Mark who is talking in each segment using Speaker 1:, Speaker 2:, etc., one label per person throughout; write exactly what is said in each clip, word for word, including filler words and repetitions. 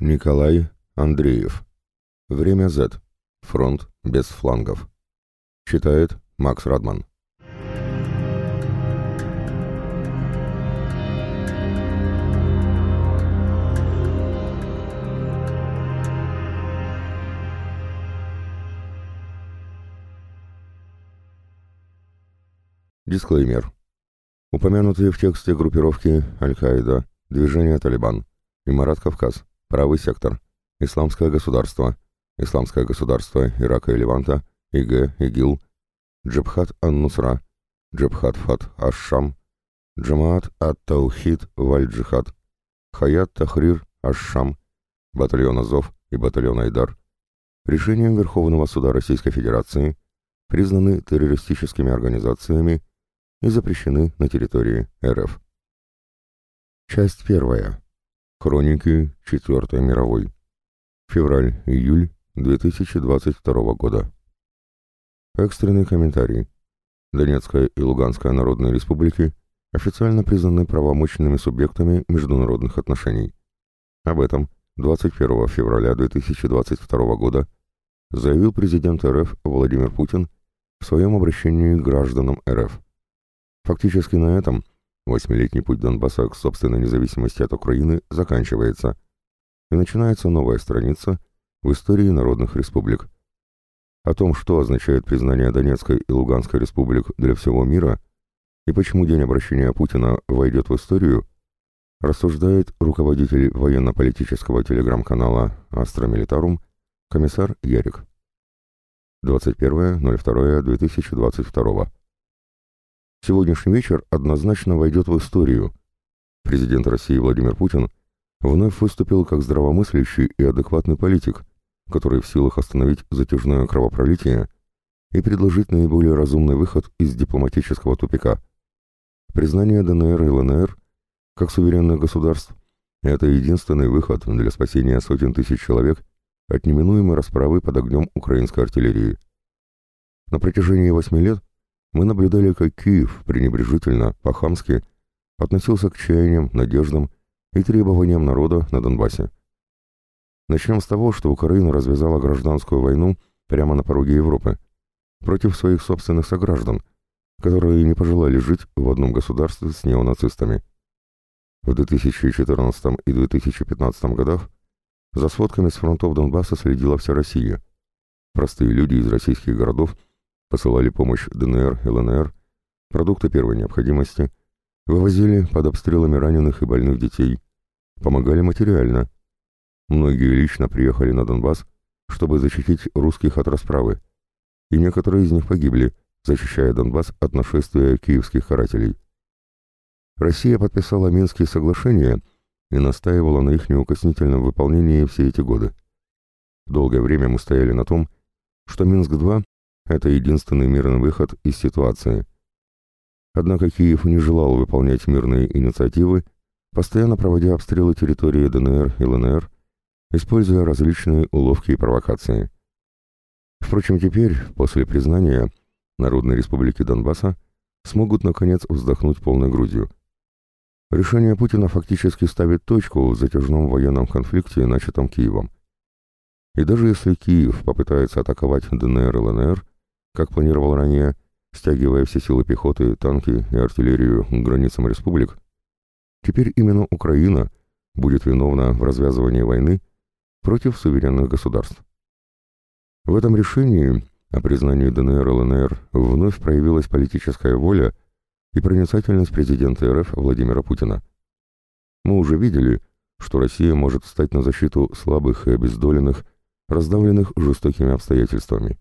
Speaker 1: Николай Андреев. Время Z. Фронт без флангов. Читает Макс Радман. Дисклеймер. Упомянутые в тексте группировки Аль-Каида, Движение Талибан, Имарат Кавказ, Правый сектор, Исламское государство, Исламское государство Ирака и Леванта, ИГ, ИГИЛ, Джабхат ан-Нусра, Джабхат Фат аш-Шам, Джамаат ат-Таухид валь-Джихад, Хаят Тахрир аш-Шам, батальон Азов и батальон Айдар, решением Верховного суда Российской Федерации признаны террористическими организациями и запрещены на территории РФ. Часть первая. Хроники Четвертой мировой. Февраль-июль две тысячи двадцать второго года. Экстренный комментарий. Донецкая и Луганская народные республики официально признаны правомочными субъектами международных отношений. Об этом двадцать первого февраля две тысячи двадцать второго года заявил президент РФ Владимир Путин в своем обращении к гражданам РФ. Фактически на этом восьмилетний путь Донбасса к собственной независимости от Украины заканчивается, и начинается новая страница в истории народных республик. О том, что означает признание Донецкой и Луганской республик для всего мира и почему день обращения Путина войдет в историю, рассуждает руководитель военно-политического телеграм-канала «Астра Милитарум» комиссар Ярик. двадцать первое ноль второе две тысячи двадцать второго. Сегодняшний вечер однозначно войдет в историю. Президент России Владимир Путин вновь выступил как здравомыслящий и адекватный политик, который в силах остановить затяжное кровопролитие и предложить наиболее разумный выход из дипломатического тупика. Признание ДНР и ЛНР как суверенных государств – это единственный выход для спасения сотен тысяч человек от неминуемой расправы под огнем украинской артиллерии. На протяжении восьми лет мы наблюдали, как Киев пренебрежительно, по-хамски относился к чаяниям, надеждам и требованиям народа на Донбассе. Начнем с того, что Украина развязала гражданскую войну прямо на пороге Европы против своих собственных сограждан, которые не пожелали жить в одном государстве с неонацистами. В две тысячи четырнадцатом и две тысячи пятнадцатом годах за сводками с фронтов Донбасса следила вся Россия. Простые люди из российских городов посылали помощь ДНР и ЛНР, продукты первой необходимости, вывозили под обстрелами раненых и больных детей, помогали материально. Многие лично приехали на Донбасс, чтобы защитить русских от расправы, и некоторые из них погибли, защищая Донбасс от нашествия киевских карателей. Россия подписала Минские соглашения и настаивала на их неукоснительном выполнении все эти годы. Долгое время мы стояли на том, что Минск-два — это единственный мирный выход из ситуации. Однако Киев не желал выполнять мирные инициативы, постоянно проводя обстрелы территории ДНР и ЛНР, используя различные уловки и провокации. Впрочем, теперь, после признания, Народные республики Донбасса смогут наконец вздохнуть полной грудью. Решение Путина фактически ставит точку в затяжном военном конфликте, начатом Киевом. И даже если Киев попытается атаковать ДНР и ЛНР, как планировал ранее, стягивая все силы пехоты, танки и артиллерию к границам республик, теперь именно Украина будет виновна в развязывании войны против суверенных государств. В этом решении о признании ДНР и ЛНР вновь проявилась политическая воля и проницательность президента РФ Владимира Путина. Мы уже видели, что Россия может встать на защиту слабых и обездоленных, раздавленных жестокими обстоятельствами.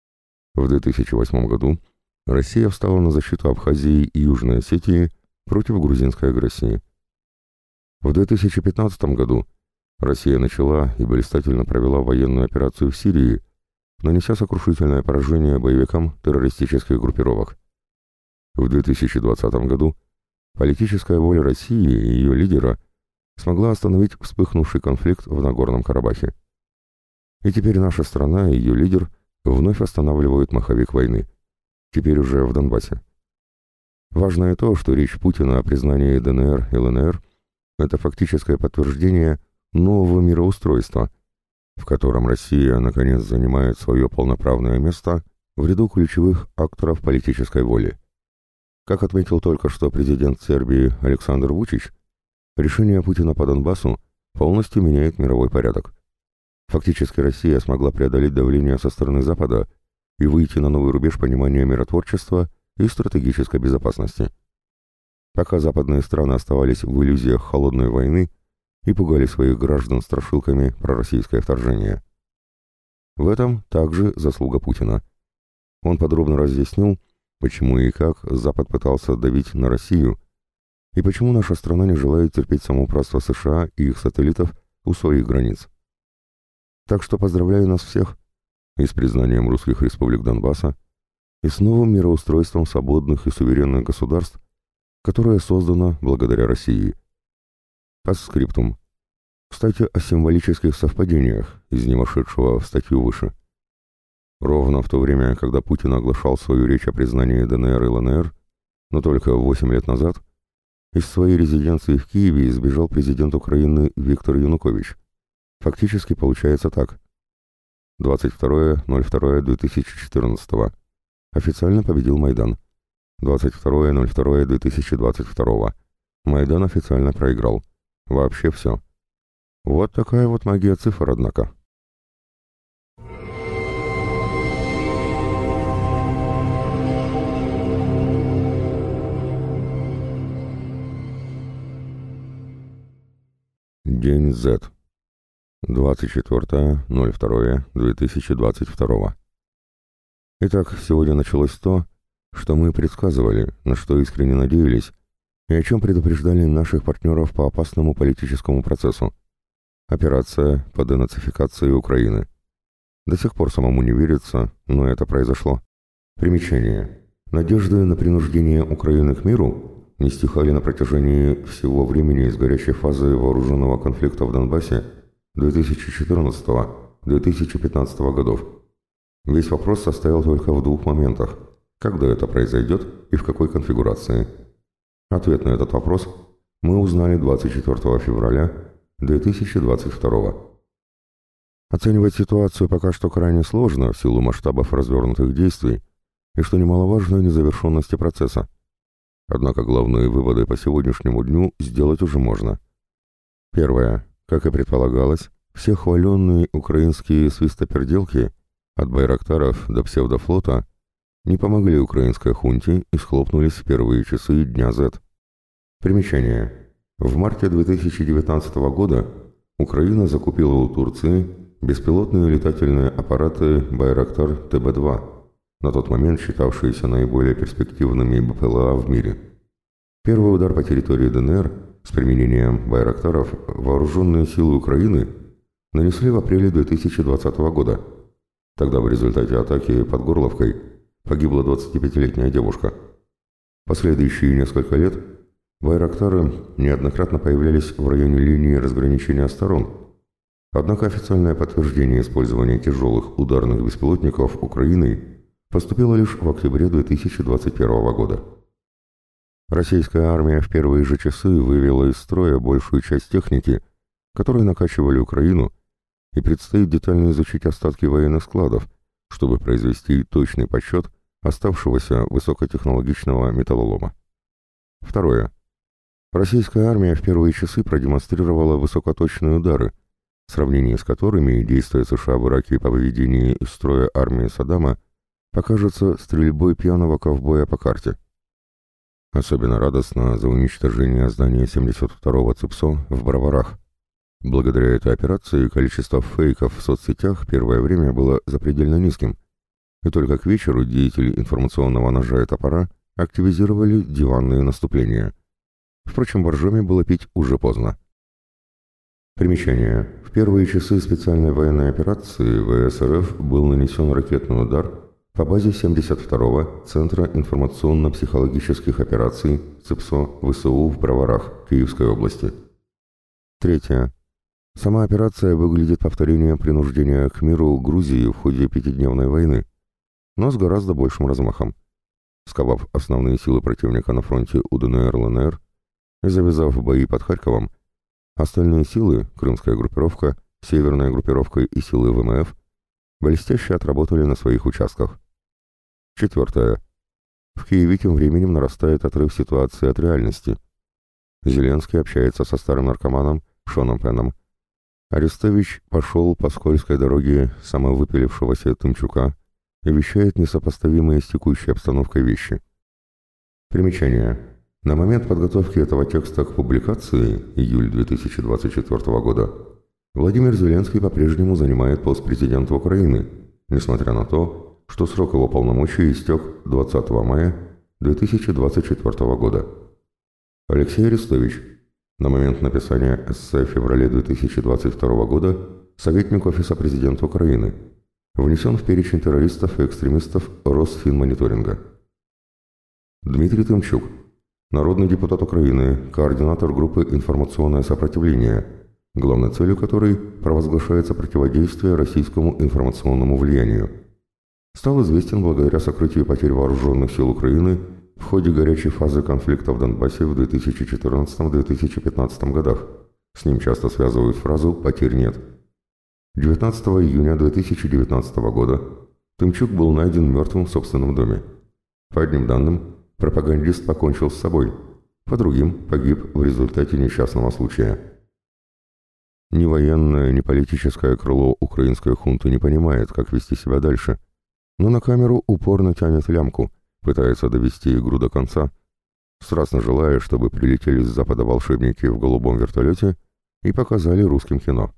Speaker 1: В две тысячи восьмом году Россия встала на защиту Абхазии и Южной Осетии против грузинской агрессии. В две тысячи пятнадцатом году Россия начала и блистательно провела военную операцию в Сирии, нанеся сокрушительное поражение боевикам террористических группировок. В две тысячи двадцатом году политическая воля России и ее лидера смогла остановить вспыхнувший конфликт в Нагорном Карабахе. И теперь наша страна и ее лидер вновь останавливают маховик войны, теперь уже в Донбассе. Важно и то, что речь Путина о признании ДНР и ЛНР – это фактическое подтверждение нового мироустройства, в котором Россия наконец занимает свое полноправное место в ряду ключевых акторов политической воли. Как отметил только что президент Сербии Александр Вучич, решение Путина по Донбассу полностью меняет мировой порядок. Фактически Россия смогла преодолеть давление со стороны Запада и выйти на новый рубеж понимания миротворчества и стратегической безопасности. Пока западные страны оставались в иллюзиях холодной войны и пугали своих граждан страшилками про российское вторжение. В этом также заслуга Путина. Он подробно разъяснил, почему и как Запад пытался давить на Россию и почему наша страна не желает терпеть самоуправство США и их сателлитов у своих границ. Так что поздравляю нас всех и с признанием русских республик Донбасса, и с новым мироустройством свободных и суверенных государств, которое создано благодаря России. Постскриптум. Кстати, о символических совпадениях из не вошедшего в статью выше. Ровно в то время, когда Путин оглашал свою речь о признании ДНР и ЛНР, но только восемь лет назад, из своей резиденции в Киеве избежал президент Украины Виктор Янукович. Фактически получается так. двадцать второе ноль второе две тысячи четырнадцатого. Официально победил Майдан. двадцать второе ноль второе две тысячи двадцать второго. Майдан официально проиграл. Вообще все. Вот такая вот магия цифр, однако. День Z. двадцать четвёртое ноль второе две тысячи двадцать второго. Итак, сегодня началось то, что мы предсказывали, на что искренне надеялись, и о чем предупреждали наших партнеров по опасному политическому процессу. Операция по денацификации Украины. До сих пор самому не верится, но это произошло. Примечание. Надежды на принуждение Украины к миру не стихали на протяжении всего времени из горячей фазы вооруженного конфликта в Донбассе две тысячи четырнадцатого — две тысячи пятнадцатого годов. Весь вопрос состоял только в двух моментах: когда это произойдет и в какой конфигурации. Ответ на этот вопрос мы узнали двадцать четвёртого февраля две тысячи двадцать второго. Оценивать ситуацию пока что крайне сложно в силу масштабов развернутых действий и, что немаловажно, незавершенности процесса. Однако главные выводы по сегодняшнему дню сделать уже можно. Первое. Как и предполагалось, все хваленные украинские свистоперделки от байрактаров до псевдофлота не помогли украинской хунте и схлопнулись в первые часы дня Z. Примечание. В марте две тысячи девятнадцатого года Украина закупила у Турции беспилотные летательные аппараты «Байрактар Тэ Бэ два», на тот момент считавшиеся наиболее перспективными БПЛА в мире. Первый удар по территории ДНР с применением «Байрактаров» вооруженные силы Украины нанесли в апреле две тысячи двадцатого года. Тогда в результате атаки под Горловкой погибла двадцатипятилетняя девушка. Последующие несколько лет «Байрактары» неоднократно появлялись в районе линии разграничения сторон, однако официальное подтверждение использования тяжелых ударных беспилотников Украиной поступило лишь в октябре две тысячи двадцать первого года. Российская армия в первые же часы вывела из строя большую часть техники, которые накачивали Украину, и предстоит детально изучить остатки военных складов, чтобы произвести точный подсчет оставшегося высокотехнологичного металлолома. Второе. Российская армия в первые часы продемонстрировала высокоточные удары, в сравнении с которыми действия США в Ираке по выведению из строя армии Саддама покажется стрельбой пьяного ковбоя по карте. Особенно радостно за уничтожение здания семьдесят второго ЦИПСО в Броварах. Благодаря этой операции количество фейков в соцсетях первое время было запредельно низким, и только к вечеру деятели информационного ножа и топора активизировали диванные наступления. Впрочем, боржоми было пить уже поздно. Примечание. В первые часы специальной военной операции ВС РФ был нанесен ракетный удар по базе семьдесят второго Центра информационно-психологических операций ЦИПСО ВСУ в Броварах, Киевской области. Третье. Сама операция выглядит повторением принуждения к миру Грузии в ходе пятидневной войны, но с гораздо большим размахом. Сковав основные силы противника на фронте у ДНР-ЛНР и завязав бои под Харьковом, Остальные силы, крымская группировка, северная группировка и силы ВМФ, блестяще отработали на своих участках. Четвертое. В Киеве тем временем нарастает отрыв ситуации от реальности. Зеленский общается со старым наркоманом Шоном Пеном. Арестович пошел по скользкой дороге самовыпилившегося Тымчука и вещает несопоставимые с текущей обстановкой вещи. Примечание. На момент подготовки этого текста к публикации, июль две тысячи двадцать четвёртого года, Владимир Зеленский по-прежнему занимает пост президента Украины, несмотря на то, что срок его полномочий истек двадцатого мая две тысячи двадцать четвёртого года. Алексей Арестович. На момент написания эссе в феврале две тысячи двадцать второго года советник Офиса президента Украины. Внесен в перечень террористов и экстремистов Росфинмониторинга. Дмитрий Тымчук. Народный депутат Украины, координатор группы «Информационное сопротивление», главной целью которой провозглашается противодействие российскому информационному влиянию. Стал известен благодаря сокрытию потерь вооруженных сил Украины в ходе горячей фазы конфликта в Донбассе в две тысячи четырнадцатом — две тысячи пятнадцатом годах. С ним часто связывают фразу «потерь нет». девятнадцатого июня две тысячи девятнадцатого года Тымчук был найден мертвым в собственном доме. По одним данным, пропагандист покончил с собой, по другим погиб в результате несчастного случая. Ни военное, ни политическое крыло украинской хунты не понимает, как вести себя дальше, но на камеру упорно тянет лямку, пытается довести игру до конца, страстно желая, чтобы прилетели с запада волшебники в голубом вертолете и показали русским кино.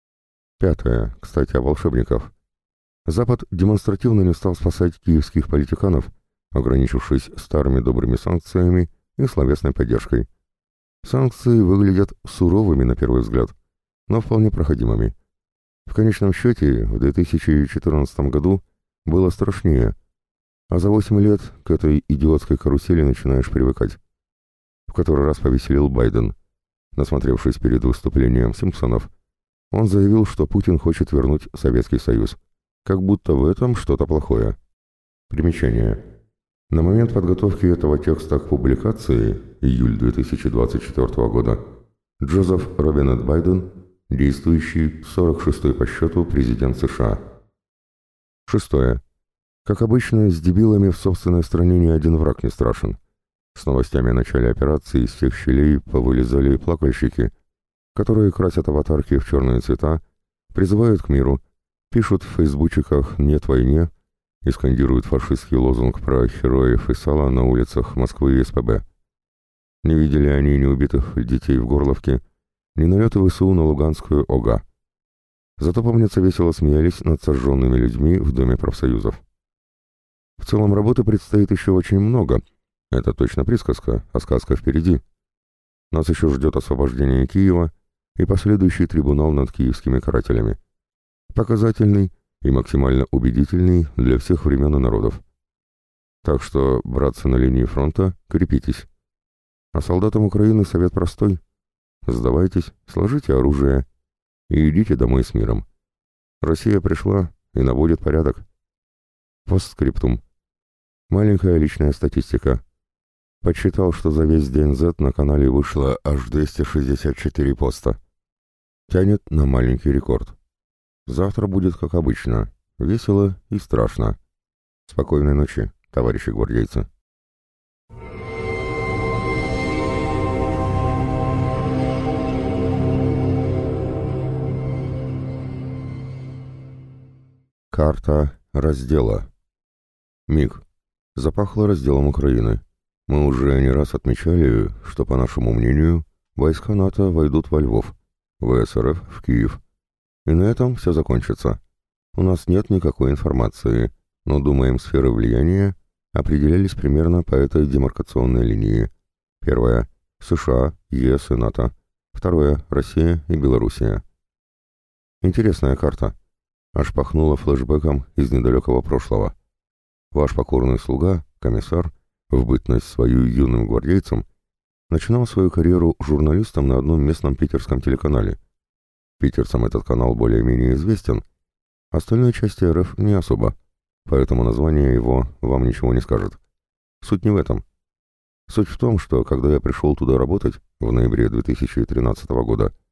Speaker 1: Пятое. Кстати, о волшебниках. Запад демонстративно не стал спасать киевских политиканов, ограничившись старыми добрыми санкциями и словесной поддержкой. Санкции выглядят суровыми на первый взгляд, но вполне проходимыми. В конечном счете, в две тысячи четырнадцатом году было страшнее, а за восемь лет к этой идиотской карусели начинаешь привыкать. В который раз повеселил Байден. Насмотревшись перед выступлением Симпсонов, он заявил, что Путин хочет вернуть Советский Союз, как будто в этом что-то плохое. Примечание. На момент подготовки этого текста к публикации, июль две тысячи двадцать четвёртого года, Джозеф Робинет Байден, действующий сорок шестой по счету президент США. Шестое. Как обычно, с дебилами в собственной стране ни один враг не страшен. С новостями о начале операции из всех щелей повылезали плакальщики, которые красят аватарки в черные цвета, призывают к миру, пишут в фейсбучиках «нет войне» и скандируют фашистский лозунг про героев и сала на улицах Москвы и СПБ. Не видели они ни убитых детей в Горловке, ни налеты ВСУ на Луганскую ОГА. Зато, помнится, весело смеялись над сожженными людьми в Доме профсоюзов. В целом работы предстоит еще очень много. Это точно присказка, а сказка впереди. Нас еще ждет освобождение Киева и последующий трибунал над киевскими карателями. Показательный и максимально убедительный для всех времен и народов. Так что, братцы на линии фронта, крепитесь. А солдатам Украины совет простой. Сдавайтесь, сложите оружие и идите домой с миром. Россия пришла и наводит порядок. Постскриптум. Маленькая личная статистика. Подсчитал, что за весь день Z на канале вышло аж двести шестьдесят четыре поста. Тянет на маленький рекорд. Завтра будет как обычно. Весело и страшно. Спокойной ночи, товарищи гвардейцы. Карта раздела. Миг. Запахло разделом Украины. Мы уже не раз отмечали, что, по нашему мнению, войска НАТО войдут во Львов, ВСРФ в Киев. И на этом все закончится. У нас нет никакой информации, но, думаем, сферы влияния определялись примерно по этой демаркационной линии. Первое – США, ЕС и НАТО. Второе – Россия и Белоруссия. Интересная карта. Аж пахнуло флешбеком из недалекого прошлого. Ваш покорный слуга, комиссар, в бытность свою юным гвардейцем, начинал свою карьеру журналистом на одном местном питерском телеканале. Питерцам этот канал более-менее известен, остальной части РФ не особо, поэтому название его вам ничего не скажет. Суть не в этом. Суть в том, что когда я пришел туда работать в ноябре две тысячи тринадцатого года,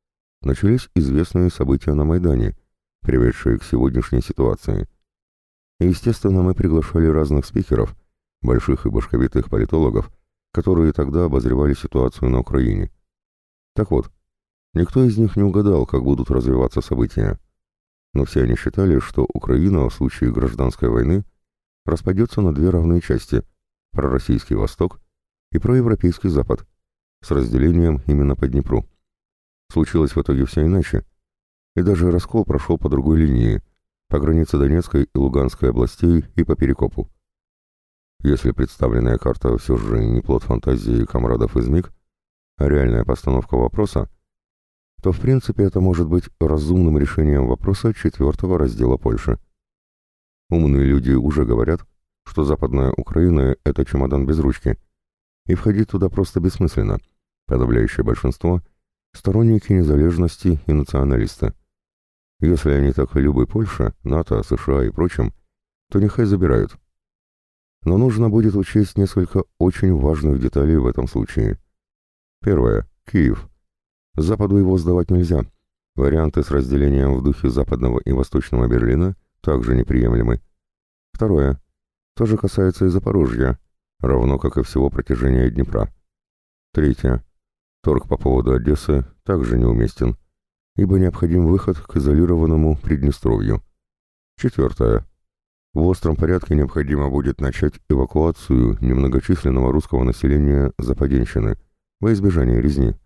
Speaker 1: начались известные события на Майдане, приведшие к сегодняшней ситуации. И, естественно, мы приглашали разных спикеров, больших и башковитых политологов, которые тогда обозревали ситуацию на Украине. Так вот, никто из них не угадал, как будут развиваться события. Но все они считали, что Украина в случае гражданской войны распадется на две равные части – пророссийский Восток и проевропейский Запад, с разделением именно по Днепру. Случилось в итоге все иначе, и даже раскол прошел по другой линии, по границе Донецкой и Луганской областей и по Перекопу. Если представленная карта все же не плод фантазии комрадов из МИГ, а реальная постановка вопроса, то в принципе это может быть разумным решением вопроса четвертого раздела Польши. Умные люди уже говорят, что Западная Украина – это чемодан без ручки, и входить туда просто бессмысленно. Подавляющее большинство – сторонники незалежности и националисты. Если они так и любят Польша, НАТО, США и прочим, то нехай забирают. Но нужно будет учесть несколько очень важных деталей в этом случае. Первое. Киев. Западу его сдавать нельзя. Варианты с разделением в духе Западного и Восточного Берлина также неприемлемы. Второе. То же касается и Запорожья, равно как и всего протяжения Днепра. Третье. Торг по поводу Одессы также неуместен, ибо необходим выход к изолированному Приднестровью. Четвертое. В остром порядке необходимо будет начать эвакуацию немногочисленного русского населения Западенщины во избежание резни.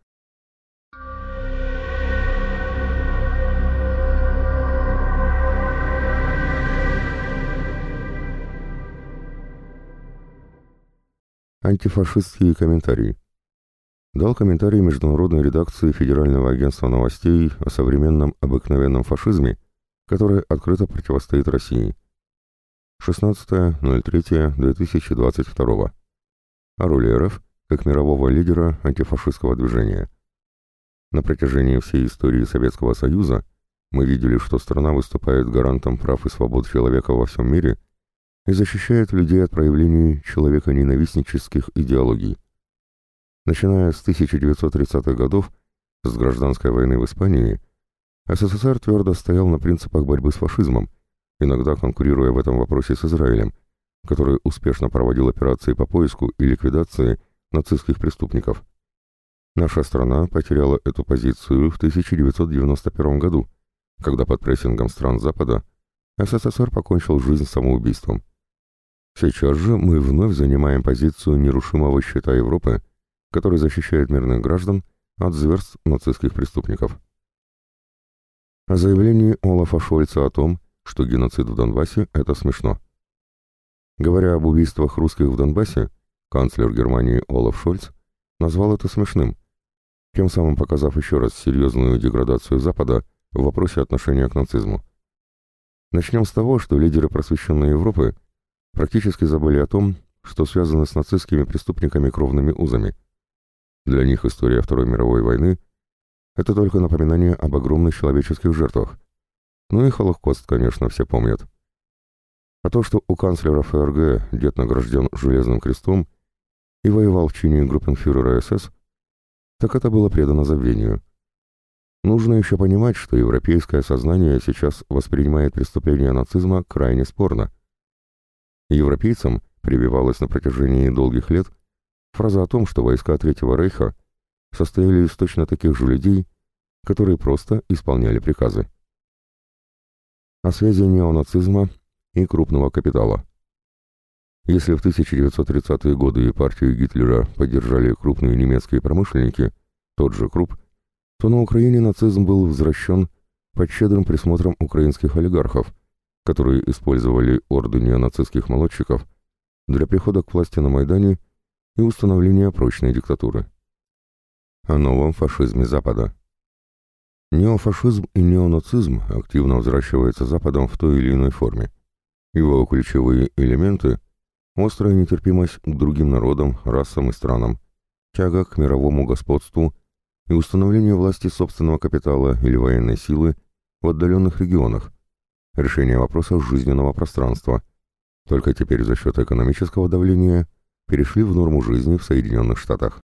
Speaker 1: Антифашистские комментарии. Дал комментарий международной редакции Федерального агентства новостей о современном обыкновенном фашизме, который открыто противостоит России. шестнадцатое ноль третье две тысячи двадцать второго. О роли РФ как мирового лидера антифашистского движения. На протяжении всей истории Советского Союза мы видели, что страна выступает гарантом прав и свобод человека во всем мире и защищает людей от проявлений человеконенавистнических идеологий. Начиная с тысяча девятьсот тридцатых годов, с гражданской войны в Испании, СССР твердо стоял на принципах борьбы с фашизмом, иногда конкурируя в этом вопросе с Израилем, который успешно проводил операции по поиску и ликвидации нацистских преступников. Наша страна потеряла эту позицию в тысяча девятьсот девяносто первом году, когда под прессингом стран Запада СССР покончил жизнь самоубийством. Сейчас же мы вновь занимаем позицию нерушимого щита Европы, который защищает мирных граждан от зверств нацистских преступников. О заявлении Олафа Шольца о том, что геноцид в Донбассе – это смешно. Говоря об убийствах русских в Донбассе, канцлер Германии Олаф Шольц назвал это смешным, тем самым показав еще раз серьезную деградацию Запада в вопросе отношения к нацизму. Начнем с того, что лидеры просвещенной Европы практически забыли о том, что связано с нацистскими преступниками кровными узами. Для них история Второй мировой войны – это только напоминание об огромных человеческих жертвах. Ну и Холокост, конечно, все помнят. А то, что у канцлера ФРГ дед награжден Железным крестом и воевал в чине группенфюрера СС, так это было предано забвению. Нужно еще понимать, что европейское сознание сейчас воспринимает преступления нацизма крайне спорно. Европейцам прививалась на протяжении долгих лет фраза о том, что войска Третьего Рейха состояли из точно таких же людей, которые просто исполняли приказы. О связи неонацизма и крупного капитала. Если в тысяча девятьсот тридцатые годы партию Гитлера поддержали крупные немецкие промышленники, тот же Крупп, то на Украине нацизм был возвращен под щедрым присмотром украинских олигархов, которые использовали орды неонацистских молодчиков для прихода к власти на Майдане и установления прочной диктатуры. О новом фашизме Запада. Неофашизм и неонацизм активно взращиваются Западом в той или иной форме. Его ключевые элементы – острая нетерпимость к другим народам, расам и странам, тяга к мировому господству и установление власти собственного капитала или военной силы в отдаленных регионах, решение вопросов жизненного пространства, только теперь за счет экономического давления перешли в норму жизни в Соединенных Штатах.